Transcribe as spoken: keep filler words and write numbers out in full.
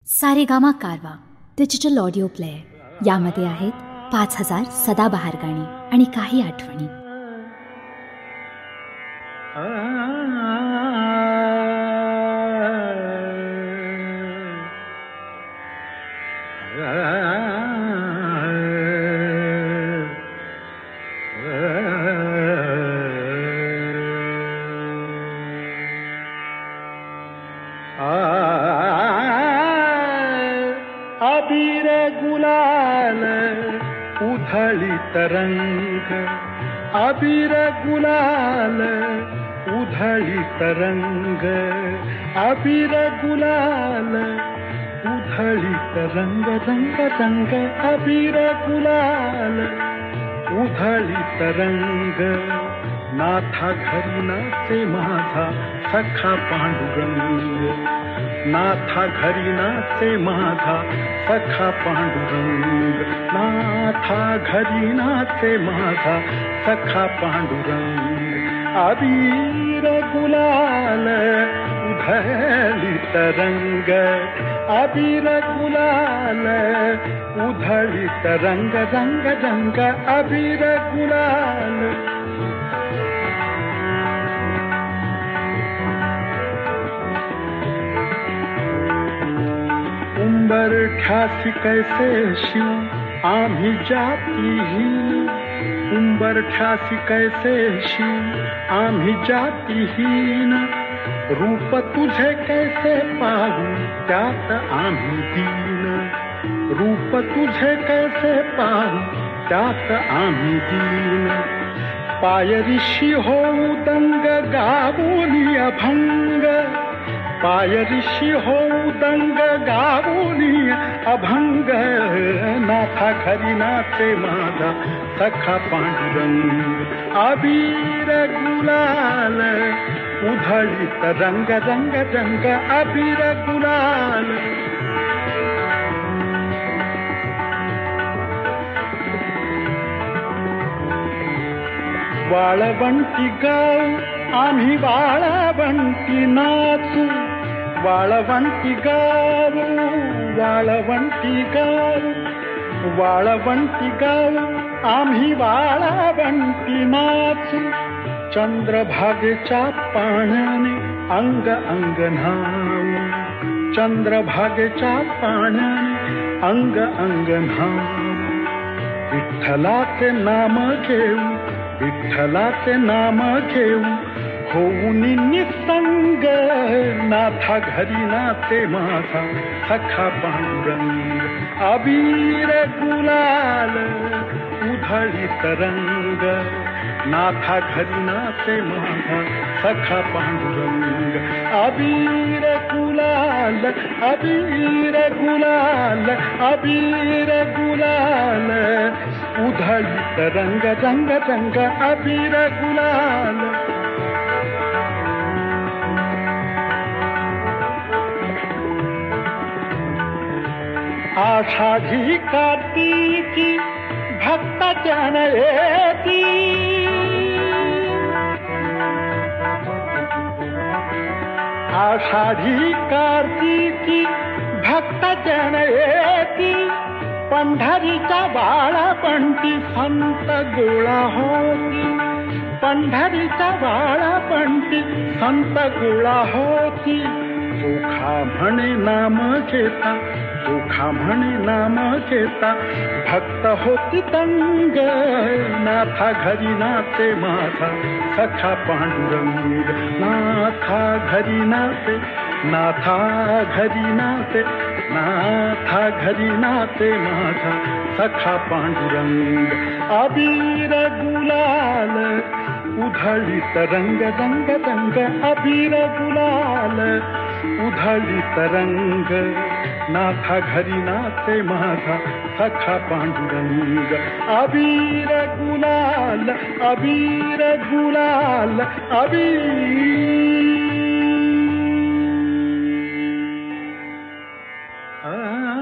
सारेगामा कारवा digital audio player यामध्ये आहेत पाच हजार सदाबहार गाणी आणि काही आठवणी. अबीर गुलाल उधळी तरंग, अबीर गुलाल उधळी तरंग, अबीर गुलाल उधळी तरंग, रंग रंग अबीर गुलाल उधळी तरंग. नाथा घरी नाचे माझा सखा पांडुरंग, नाथा घरी नाचे माझा सखा पांडुरंग, नाथा घरी नाचे माझा सखा पांडुरंग. अबीर गुलाल उधळी तरंग, अबीर गुलाल उधळी तरंग, रंग रंग अबीर गुलाल. उंबरठ्यासी कैसे शिव आम्ही जातीहीन, उंबरठ्यासी कैसे शिव आम्ही जातीहीन. रूप तुझे कैसे पाहू त्यात आम्ही दीन, रूप तुझे कैसे पाहू त्यात आम्ही दीन. पायरीशी होऊ दंग गावोनी अभंग, पायरीशी होऊ दंग गावोनी अभंग. नाथा घरी नाचे माझा सखा पांडुरंग, अबीर गुलाल उधळी तरंग, रंग रंग अबीर गुलाल. वाळवंटी गाव आम्ही वाळवंटी नाचू, वाळवंटी गाव वाळवंटी गाव, वाळवंटी गाव आम्ही वाळवंटी नाचू. चंद्रभागेच्या पाण्याने अंग अंग न्हाऊ, चंद्रभागेच्या पाण्याने अंग अंग न्हाऊ. विठ्ठलाचे नाम घेऊ, विठ्ठलाचे नाम घेऊ होऊन निसंग. नाथा घरी नाचे माझा सखा पांडुरंग, अबीर गुलाल उधळी तरंग. नाथा घरी नाचे माझा सखा पांडुरंग, अबीर गुलाल, अबीर गुलाल, अबीर गुलाल उधळी तरंग, रंग रंग अबीर गुलाल. आषाढी कार्तिकी भक्त जन येती, आषाढी कार्तिकी भक्त जन येती. पंढरीच्या बाळपंटी संत गोळा होती, पंढरीच्या बाळपंटी संत गोळा होती. चोखा म्हणे नाम घेता, चोखा म्हणे नाम घेता भक्त होती तंग. नाथा घरी नाचे माझा सखा पांडुरंग, नाथा घरी नाचे, नाथा घरी नाचे, नाथा घरी नाचे माझा सखा पांडुरंग. अबीर गुलाल उधळी तरंग, रंग रंग अबीर गुलाल उधळी तरंग. नाथा घरी नाचे माझा सखा पांडुरंग, अबीर गुलाल, अबीर गुलाल, अबीर.